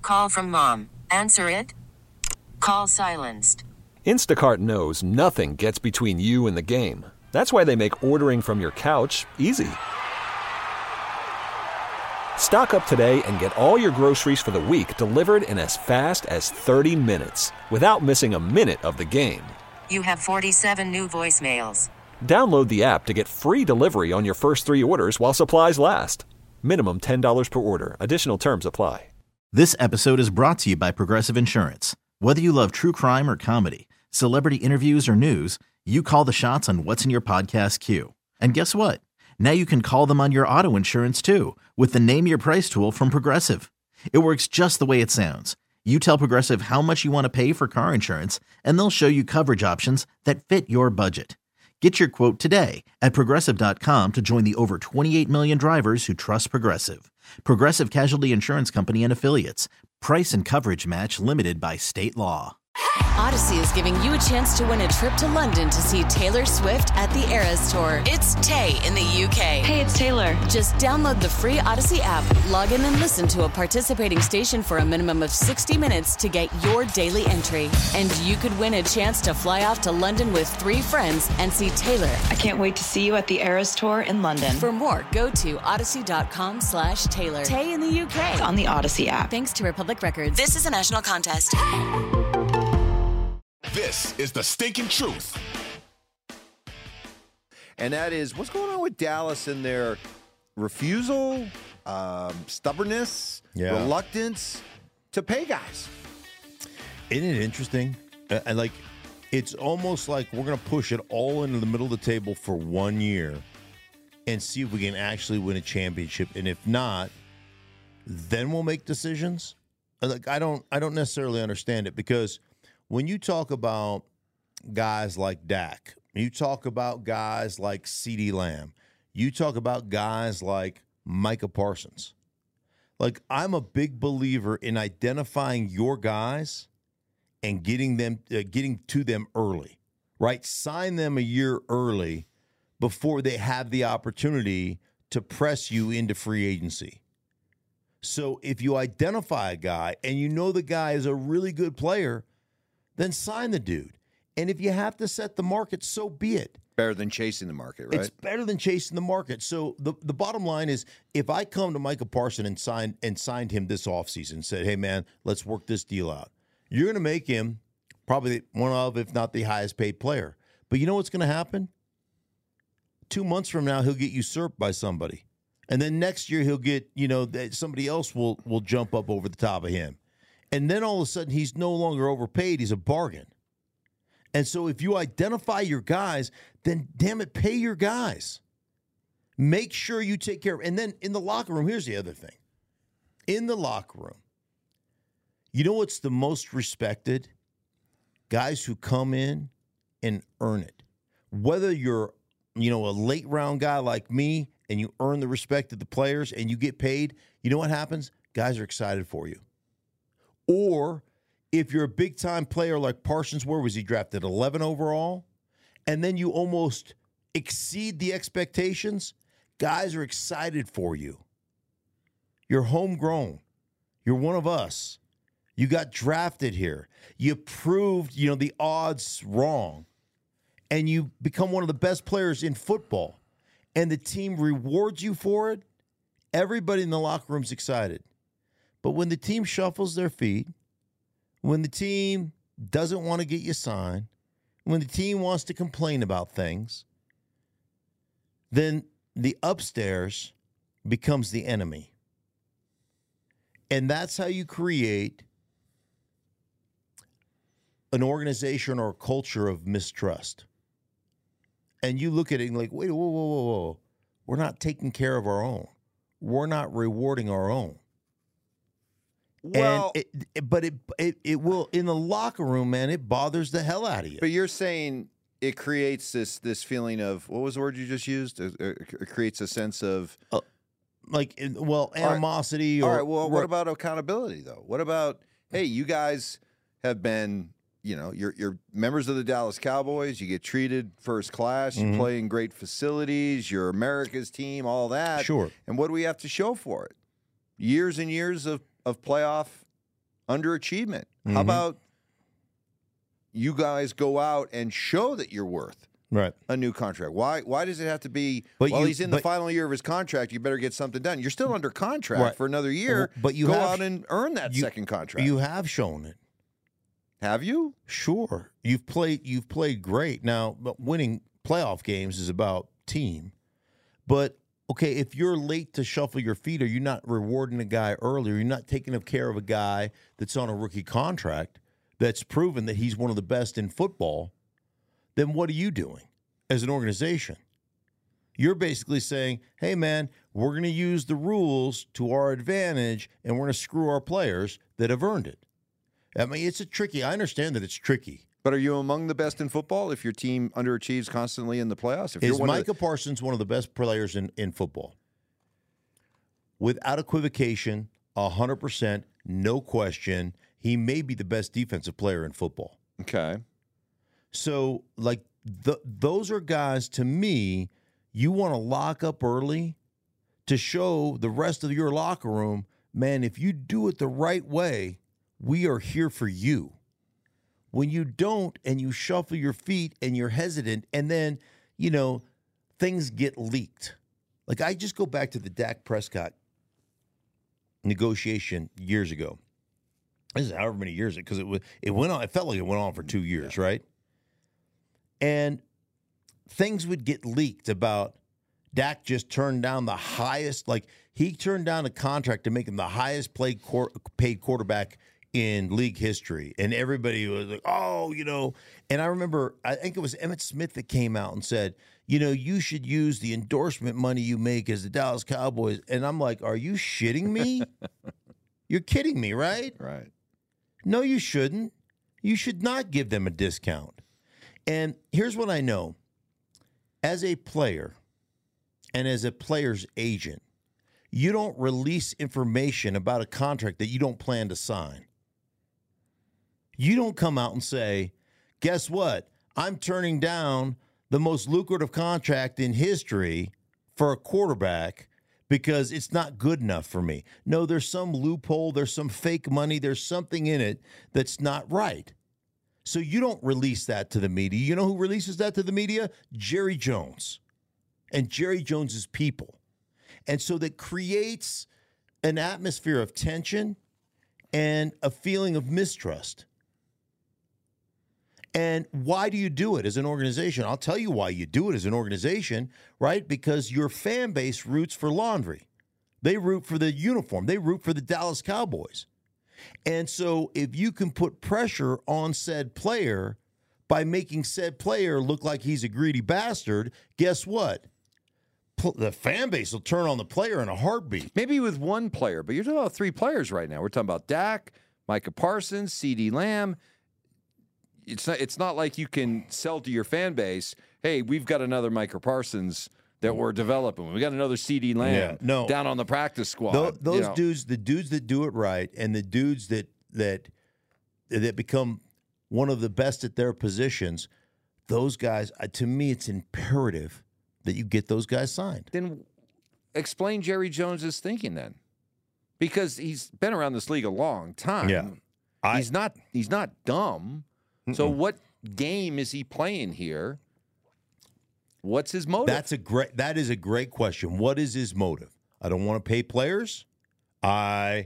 Call from mom. Answer it. Call silenced. Instacart knows nothing gets between you and the game. That's why they make ordering from your couch easy. Stock up today and get all your groceries for the week delivered in as fast as 30 minutes without missing a minute of the game. You have 47 new voicemails. Download the app to get free delivery on your first 3 orders while supplies last. Minimum $10 per order. Additional terms apply. This episode is brought to you by Progressive Insurance. Whether you love true crime or comedy, celebrity interviews or news, you call the shots on what's in your podcast queue. And guess what? Now you can call them on your auto insurance too with the Name Your Price tool from Progressive. It works just the way it sounds. You tell Progressive how much you want to pay for car insurance, and they'll show you coverage options that fit your budget. Get your quote today at Progressive.com to join the over 28 million drivers who trust Progressive. Progressive Casualty Insurance Company and Affiliates. Price and coverage match limited by state law. Odyssey is giving you a chance to win a trip to London to see Taylor Swift at the Eras Tour. It's Tay in the UK. Hey, it's Taylor. Just download the free Odyssey app, log in and listen to a participating station for a minimum of 60 minutes to get your daily entry. And you could win a chance to fly off to London with 3 friends and see Taylor. I can't wait to see you at the Eras Tour in London. For more, go to odyssey.com/Taylor. Tay in the UK. On the Odyssey app. Thanks to Republic Records. This is a national contest. This is the stinking truth. And that is, what's going on with Dallas and their refusal, stubbornness, reluctance to pay guys? Isn't it interesting? And like, it's almost like we're going to push it all into the middle of the table for 1 year and see if we can actually win a championship. And if not, then we'll make decisions. Like, I don't necessarily understand it, because when you talk about guys like Dak, you talk about guys like CeeDee Lamb, you talk about guys like Micah Parsons. Like, I'm a big believer in identifying your guys and getting to them early, right? Sign them a year early before they have the opportunity to press you into free agency. So if you identify a guy and you know the guy is a really good player, then sign the dude. And if you have to set the market, so be it. Better than chasing the market, right? It's better than chasing the market. So the bottom line is, if I come to Micah Parsons and signed him this offseason and said, hey, man, let's work this deal out, you're going to make him probably one of, if not the highest paid player. But you know what's going to happen? 2 months from now, he'll get usurped by somebody. And then next year, he'll get, somebody else will jump up over the top of him. And then all of a sudden, he's no longer overpaid. He's a bargain. And so if you identify your guys, then damn it, pay your guys. Make sure you take care of. And then in the locker room, here's the other thing. In the locker room, you know what's the most respected? Guys who come in and earn it. Whether you're, a late round guy like me and you earn the respect of the players and you get paid, you know what happens? Guys are excited for you. Or if you're a big-time player like Parsons, where was he drafted? 11 overall? And then you almost exceed the expectations, guys are excited for you. You're homegrown. You're one of us. You got drafted here. You proved, the odds wrong. And you become one of the best players in football. And the team rewards you for it. Everybody in the locker room's excited. But when the team shuffles their feet, when the team doesn't want to get you signed, when the team wants to complain about things, then the upstairs becomes the enemy. And that's how you create an organization or a culture of mistrust. And you look at it like, wait, whoa. We're not taking care of our own. We're not rewarding our own. Well, and it will, in the locker room, man, it bothers the hell out of you. But you're saying it creates this feeling of, what was the word you just used? It creates a sense of animosity. All right, well, what about accountability, though? What about, hey, you guys have been, you're members of the Dallas Cowboys. You get treated first class. You play in great facilities. You're America's team, all that. Sure. And what do we have to show for it? Years and years of playoff underachievement. How about you guys go out and show that you're worth a new contract? Why does it have to be, he's in the final year of his contract, you better get something done? You're still under contract for another year, but you go out and earn that second contract. You have shown it. Have you? Sure. You've played great. Now, but winning playoff games is about team. But, okay, if you're late to shuffle your feet, or you're not rewarding a guy earlier, you're not taking care of a guy that's on a rookie contract that's proven that he's one of the best in football, then what are you doing as an organization? You're basically saying, hey, man, we're going to use the rules to our advantage, and we're going to screw our players that have earned it. I mean, I understand that it's tricky. But are you among the best in football if your team underachieves constantly in the playoffs? Is Micah Parsons one of the best players in football? Without equivocation, 100%, no question, he may be the best defensive player in football. Okay. So, like, those are guys, to me, you want to lock up early to show the rest of your locker room, man, if you do it the right way, we are here for you. When you don't and you shuffle your feet and you're hesitant and then, things get leaked. Like, I just go back to the Dak Prescott negotiation years ago. This is however many years, because it went on. It felt like it went on for 2 years, right? And things would get leaked about Dak just turned down the highest, like he turned down a contract to make him the highest paid quarterback in league history. And everybody was like, and I remember, I think it was Emmitt Smith that came out and said, you should use the endorsement money you make as the Dallas Cowboys. And I'm like, are you shitting me? You're kidding me, right? Right. No, you shouldn't. You should not give them a discount. And here's what I know. As a player and as a player's agent, you don't release information about a contract that you don't plan to sign. You don't come out and say, guess what? I'm turning down the most lucrative contract in history for a quarterback because it's not good enough for me. No, there's some loophole, there's some fake money, there's something in it that's not right. So you don't release that to the media. You know who releases that to the media? Jerry Jones and Jerry Jones's people. And so that creates an atmosphere of tension and a feeling of mistrust. And why do you do it as an organization? I'll tell you why you do it as an organization, right? Because your fan base roots for laundry. They root for the uniform. They root for the Dallas Cowboys. And so if you can put pressure on said player by making said player look like he's a greedy bastard, guess what? The fan base will turn on the player in a heartbeat. Maybe with one player, but you're talking about 3 players right now. We're talking about Dak, Micah Parsons, CeeDee Lamb. It's not like you can sell to your fan base, hey, we've got another Micah Parsons that we're developing. We got another CeeDee Lamb down on the practice squad. Those dudes, the dudes that do it right, and the dudes that become one of the best at their positions, those guys, to me, it's imperative that you get those guys signed. Then explain Jerry Jones's thinking then, because he's been around this league a long time. Yeah, he's not dumb. Mm-mm. So what game is he playing here? What's his motive? That is a great question. What is his motive? I don't want to pay players. I'm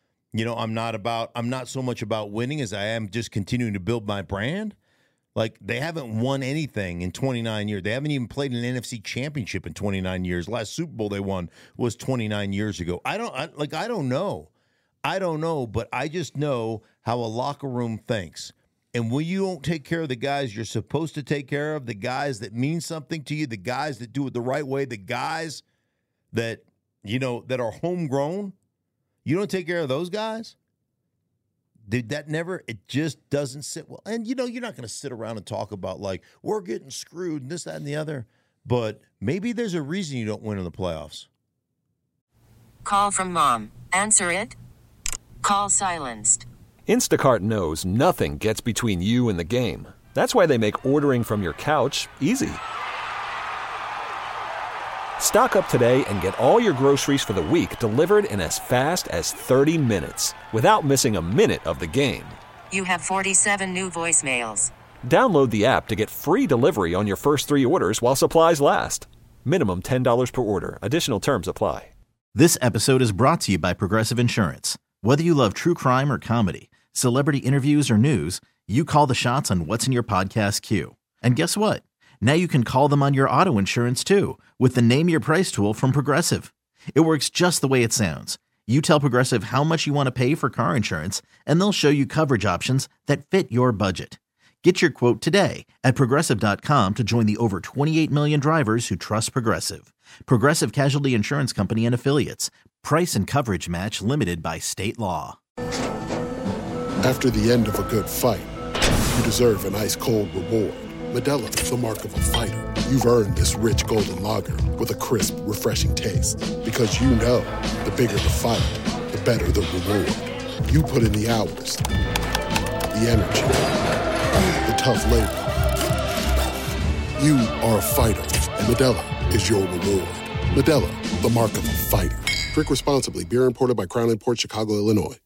not so much about winning as I am just continuing to build my brand. Like, they haven't won anything in 29 years. They haven't even played an NFC championship in 29 years. Last Super Bowl they won was 29 years ago. I don't know. I don't know, but I just know how a locker room thinks. And when you don't take care of the guys you're supposed to take care of, the guys that mean something to you, the guys that do it the right way, the guys that, that are homegrown, you don't take care of those guys, dude, it just doesn't sit well. And, you're not going to sit around and talk about, like, we're getting screwed and this, that, and the other. But maybe there's a reason you don't win in the playoffs. Call from mom. Answer it. Call silenced. Instacart knows nothing gets between you and the game. That's why they make ordering from your couch easy. Stock up today and get all your groceries for the week delivered in as fast as 30 minutes without missing a minute of the game. You have 47 new voicemails. Download the app to get free delivery on your first 3 orders while supplies last. Minimum $10 per order. Additional terms apply. This episode is brought to you by Progressive Insurance. Whether you love true crime or comedy, celebrity interviews or news, you call the shots on what's in your podcast queue. And guess what? Now you can call them on your auto insurance too with the Name Your Price tool from Progressive. It works just the way it sounds. You tell Progressive how much you want to pay for car insurance, and they'll show you coverage options that fit your budget. Get your quote today at Progressive.com to join the over 28 million drivers who trust Progressive. Progressive Casualty Insurance Company and Affiliates. Price and coverage match limited by state law. After the end of a good fight, you deserve an ice-cold reward. Modelo is the mark of a fighter. You've earned this rich golden lager with a crisp, refreshing taste. Because you know, the bigger the fight, the better the reward. You put in the hours, the energy, the tough labor. You are a fighter, and Modelo is your reward. Modelo, the mark of a fighter. Drink responsibly. Beer imported by Crown Imports, Chicago, Illinois.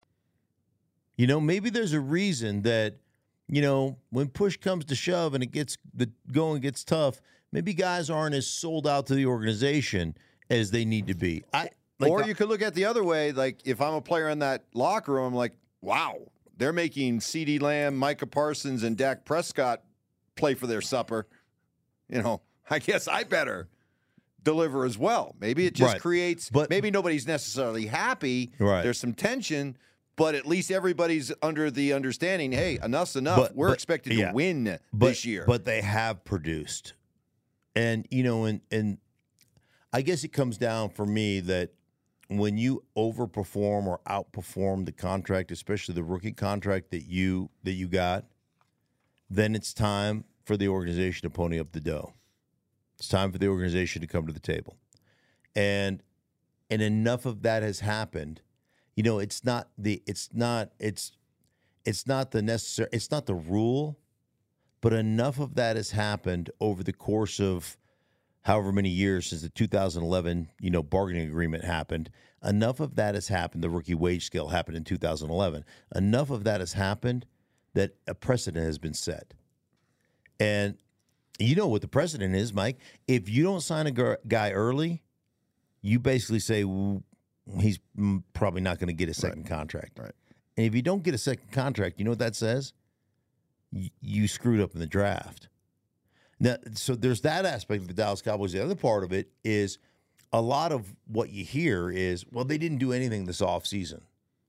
You know, maybe there's a reason that, you know, when push comes to shove and the going gets tough, maybe guys aren't as sold out to the organization as they need to be. Or you could look at the other way. Like, if I'm a player in that locker room, I'm like, wow, they're making CeeDee Lamb, Micah Parsons, and Dak Prescott play for their supper. You know, I guess I better deliver as well. Maybe it just creates, maybe nobody's necessarily happy. Right. There's some tension. But at least everybody's under the understanding, hey, enough's enough. We're expected to win this year. But they have produced. And, you know, and I guess it comes down for me that when you overperform or outperform the contract, especially the rookie contract that you got, then it's time for the organization to pony up the dough. It's time for the organization to come to the table. And enough of that has happened. You know, it's not the rule, but enough of that has happened over the course of however many years since the 2011, you know, bargaining agreement happened. Enough of that has happened. The rookie wage scale happened in 2011. Enough of that has happened that a precedent has been set. And you know what the precedent is, Mike? If you don't sign a guy early, you basically say, he's probably not going to get a second contract. Right. And if you don't get a second contract, you know what that says? You screwed up in the draft. Now, so there's that aspect of the Dallas Cowboys. The other part of it is a lot of what you hear is, well, they didn't do anything this offseason.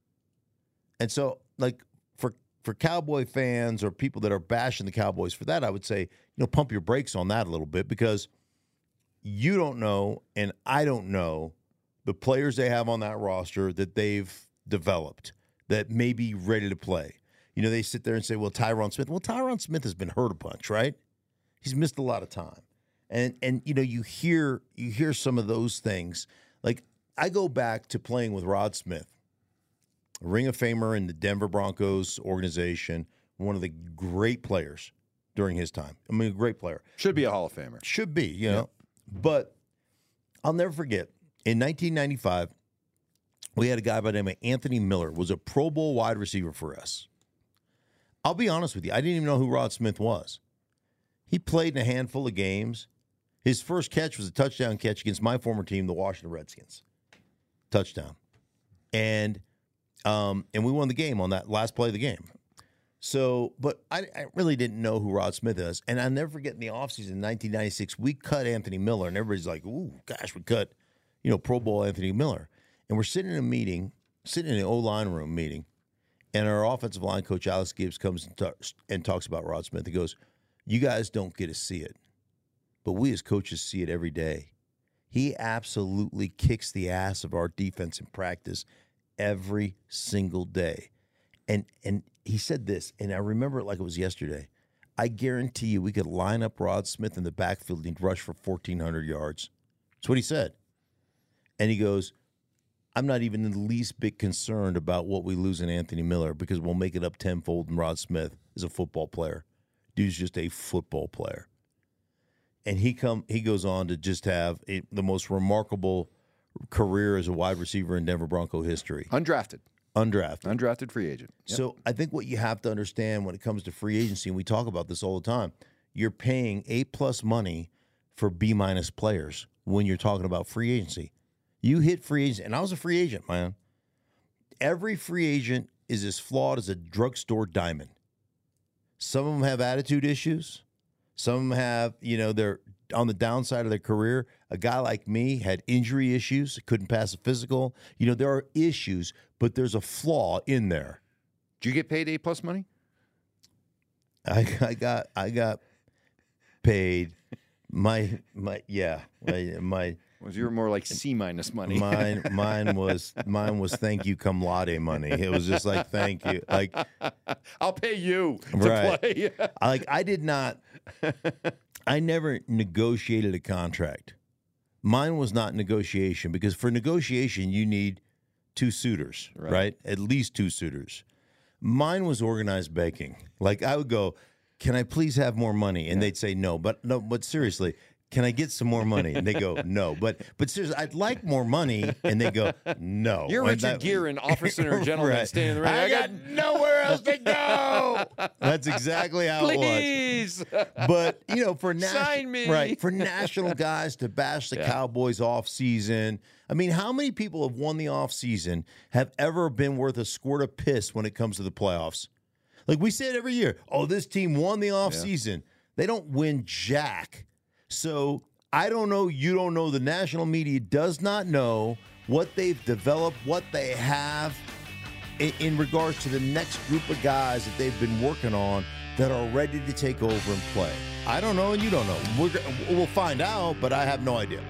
And so, like, for Cowboy fans or people that are bashing the Cowboys for that, I would say, you know, pump your brakes on that a little bit, because you don't know and I don't know the players they have on that roster that they've developed that may be ready to play. You know, they sit there and say, well, Tyron Smith. Well, Tyron Smith has been hurt a bunch, right? He's missed a lot of time. And you know, you hear some of those things. Like, I go back to playing with Rod Smith, a Ring of Famer in the Denver Broncos organization, one of the great players during his time. I mean, a great player. Should be a Hall of Famer. Should be, you know. But I'll never forget, in 1995, we had a guy by the name of Anthony Miller, was a Pro Bowl wide receiver for us. I'll be honest with you, I didn't even know who Rod Smith was. He played in a handful of games. His first catch was a touchdown catch against my former team, the Washington Redskins. Touchdown. And we won the game on that last play of the game. So, but I really didn't know who Rod Smith is. And I'll never forget, in the offseason in 1996, we cut Anthony Miller, and everybody's like, ooh, gosh, we cut, you know, Pro Bowl Anthony Miller. And we're sitting in a meeting, sitting in an O-line room meeting, and our offensive line coach, Alex Gibbs, comes and talks about Rod Smith. He goes, you guys don't get to see it, but we as coaches see it every day. He absolutely kicks the ass of our defense in practice every single day. And he said this, and I remember it like it was yesterday. I guarantee you we could line up Rod Smith in the backfield and he'd rush for 1,400 yards. That's what he said. And he goes, I'm not even in the least bit concerned about what we lose in Anthony Miller, because we'll make it up tenfold in Rod Smith as a football player. Dude's just a football player. and he goes on to just have the most remarkable career as a wide receiver in Denver Bronco history. Undrafted free agent. Yep. So I think what you have to understand when it comes to free agency, and we talk about this all the time, you're paying A+ money for B- players when you're talking about free agency. You hit free agency, and I was a free agent, man. Every free agent is as flawed as a drugstore diamond. Some of them have attitude issues. Some of them have, they're on the downside of their career. A guy like me had injury issues, couldn't pass a physical. There are issues, but there's a flaw in there. Did you get paid A+ money? I got paid my Was yours more like C- money? Mine was thank you cum laude money. It was just like thank you, like I'll pay you to play. I never negotiated a contract. Mine was not negotiation, because for negotiation you need two suitors, right? At least two suitors. Mine was organized begging. Like I would go, "Can I please have more money?" And they'd say no, but seriously, can I get some more money? And they go, no. But seriously, I'd like more money. And they go, no. You're Richard Gere in Officer and Gentleman standing in the ring. I got nowhere else to go. That's exactly how it was. But, for national guys to bash the Cowboys off season. I mean, how many people have won the off season have ever been worth a squirt of piss when it comes to the playoffs? Like we say it every year. Oh, this team won the off season. They don't win jack. So I don't know, you don't know, the national media does not know what they've developed, what they have in regards to the next group of guys that they've been working on that are ready to take over and play. I don't know, and you don't know. We'll find out, but I have no idea.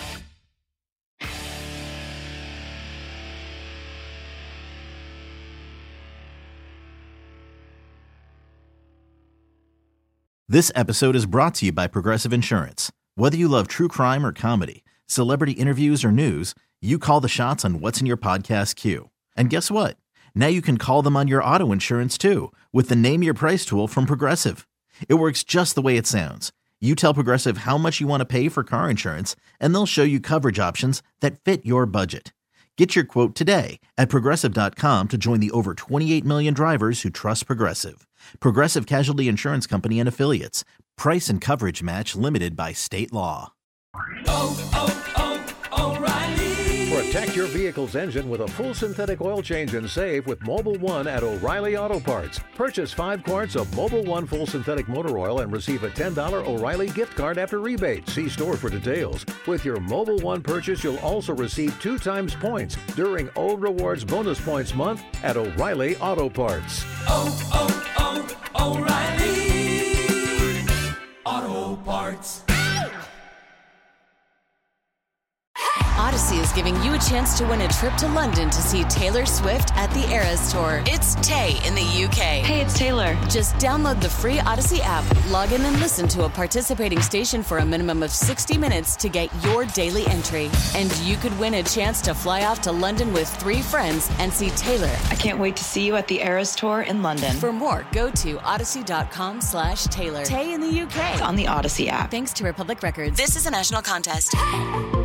This episode is brought to you by Progressive Insurance. Whether you love true crime or comedy, celebrity interviews or news, you call the shots on what's in your podcast queue. And guess what? Now you can call them on your auto insurance too, with the Name Your Price tool from Progressive. It works just the way it sounds. You tell Progressive how much you want to pay for car insurance, and they'll show you coverage options that fit your budget. Get your quote today at Progressive.com to join the over 28 million drivers who trust Progressive. Progressive Casualty Insurance Company and Affiliates. Price and coverage match limited by state law. O'Reilly. Protect your vehicle's engine with a full synthetic oil change and save with Mobil 1 at O'Reilly Auto Parts. Purchase 5 quarts of Mobil 1 full synthetic motor oil and receive a $10 O'Reilly gift card after rebate. See store for details. With your Mobil 1 purchase, you'll also receive 2 times points during O Rewards Bonus Points Month at O'Reilly Auto Parts. O'Reilly Auto Parts. Odyssey is giving you a chance to win a trip to London to see Taylor Swift at the Eras Tour. It's Tay in the UK. Hey, it's Taylor. Just download the free Odyssey app, log in and listen to a participating station for a minimum of 60 minutes to get your daily entry. And you could win a chance to fly off to London with 3 friends and see Taylor. I can't wait to see you at the Eras Tour in London. For more, go to odyssey.com/Taylor. Tay in the UK. It's on the Odyssey app. Thanks to Republic Records. This is a national contest.